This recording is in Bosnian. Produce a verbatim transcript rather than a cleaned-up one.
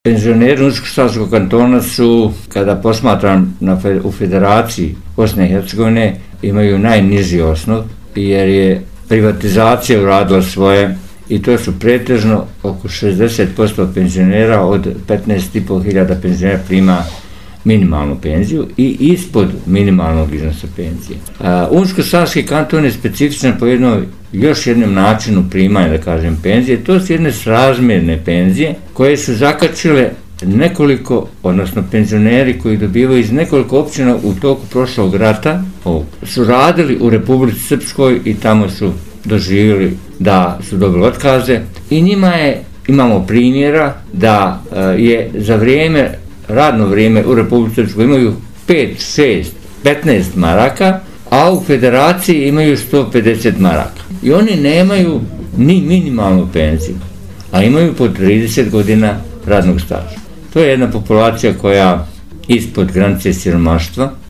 Penzioneri Unsko-Sanskog kantona su, kada posmatram na, u Federaciji Bosne i Hercegovine, imaju najniži osnov, jer je privatizacija uradila svoje i to su pretežno oko šezdeset posto penzionera od petnaest i pol hiljada penzionera prima minimalnu penziju i ispod minimalnog iznosa penzije. Unsko-Sanski kanton je specifičan po jednom, još jednom načinu primanja, da kažem, penzije. To su jedne srazmjerne penzije koje su zakačile nekoliko, odnosno penzioneri koji dobivaju iz nekoliko općina u toku prošlog rata, su radili u Republici Srpskoj i tamo su doživjeli da su dobili otkaze i njima je, imamo primjera da je za vrijeme, radno vrijeme u Republici Srpskoj imaju pet, šest, petnaest maraka, a u Federaciji imaju sto pedeset maraka. I oni nemaju ni minimalnu penziju, a imaju po trideset godina radnog staža. To je jedna populacija koja ispod granice siromaštva.